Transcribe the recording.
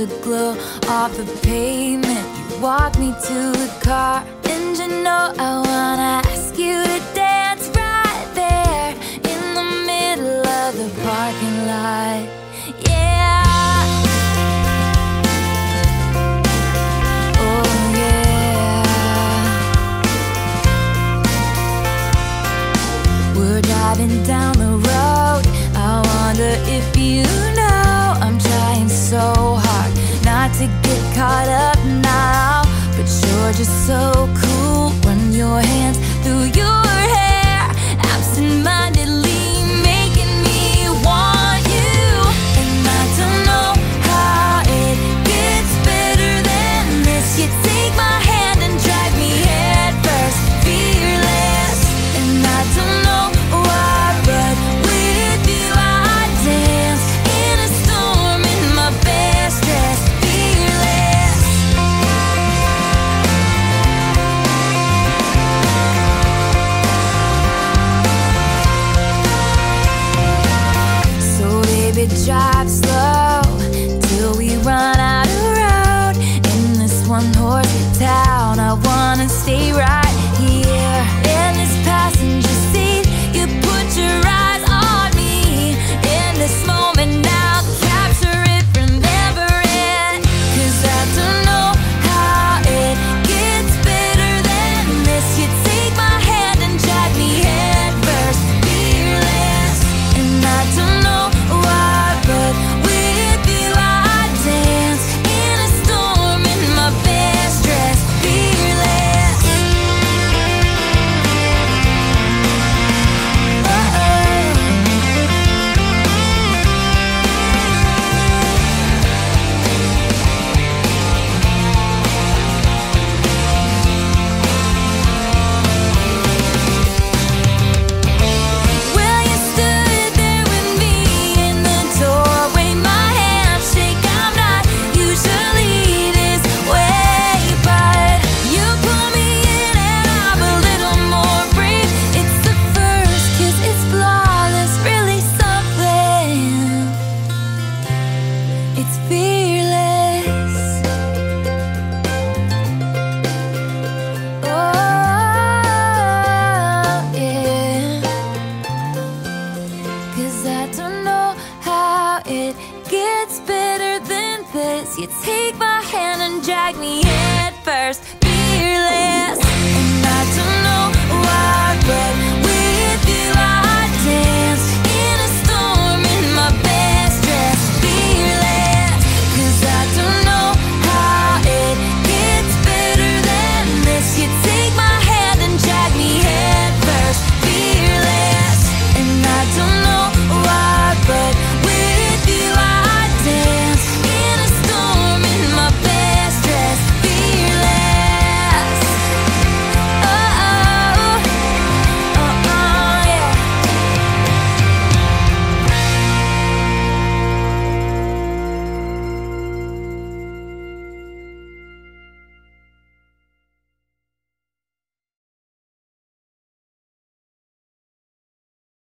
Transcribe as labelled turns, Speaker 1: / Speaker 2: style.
Speaker 1: the glow of the pavement. You walk me to the car, and you know I wanna ask you to dance right there in the middle of the parking lot. Yeah. Oh yeah. We're driving down the road. I wonder if you know I'm trying so hard not to get caught up now, but you're just so cool. Run your hands through your